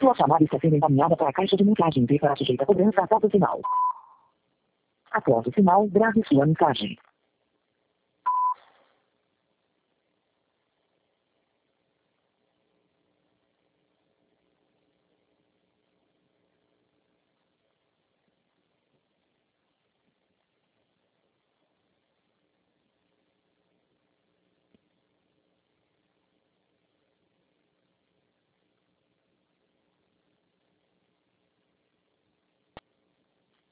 Sua chamada está sendo encaminhada para a caixa de mensagem D para sujeita a cobrança após o sinal. Após o sinal, grave sua mensagem.